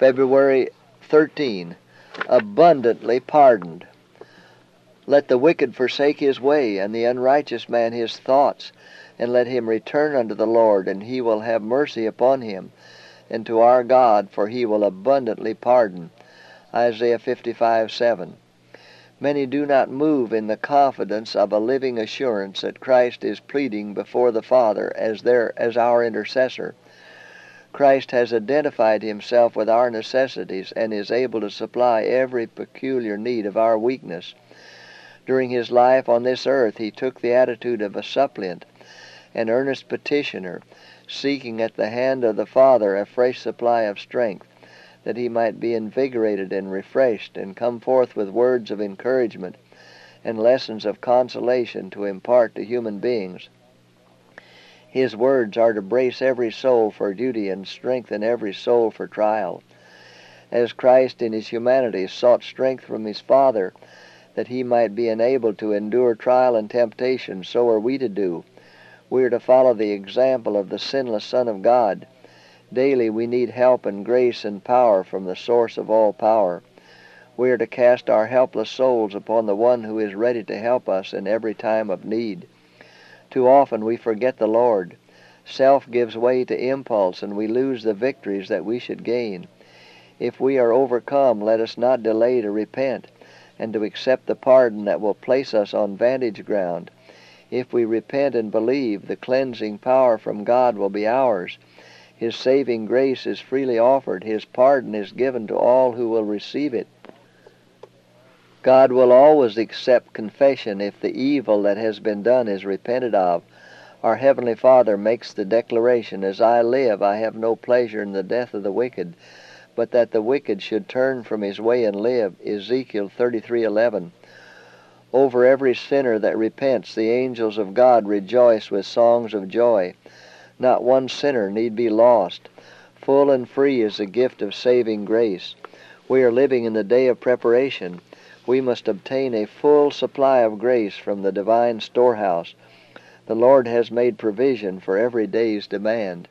February 13. Abundantly pardoned. Let the wicked forsake his way, and the unrighteous man his thoughts, and let him return unto the Lord, and he will have mercy upon him, and to our God, for he will abundantly pardon. Isaiah 55:7. Many do not move in the confidence of a living assurance that Christ is pleading before the Father as our intercessor. Christ has identified himself with our necessities and is able to supply every peculiar need of our weakness. During his life on this earth, he took the attitude of a suppliant, an earnest petitioner, seeking at the hand of the Father a fresh supply of strength, that he might be invigorated and refreshed, and come forth with words of encouragement and lessons of consolation to impart to human beings. His words are to brace every soul for duty and strengthen every soul for trial. As Christ in his humanity sought strength from his Father that he might be enabled to endure trial and temptation, so are we to do. We are to follow the example of the sinless Son of God. Daily we need help and grace and power from the source of all power. We are to cast our helpless souls upon the one who is ready to help us in every time of need. Too often we forget the Lord. Self gives way to impulse, and we lose the victories that we should gain. If we are overcome, let us not delay to repent and to accept the pardon that will place us on vantage ground. If we repent and believe, the cleansing power from God will be ours. His saving grace is freely offered. His pardon is given to all who will receive it. God will always accept confession if the evil that has been done is repented of. Our Heavenly Father makes the declaration, "As I live, I have no pleasure in the death of the wicked, but that the wicked should turn from his way and live." Ezekiel 33:11. Over every sinner that repents, the angels of God rejoice with songs of joy. Not one sinner need be lost. Full and free is the gift of saving grace. We are living in the day of preparation. We must obtain a full supply of grace from the divine storehouse. The Lord has made provision for every day's demand.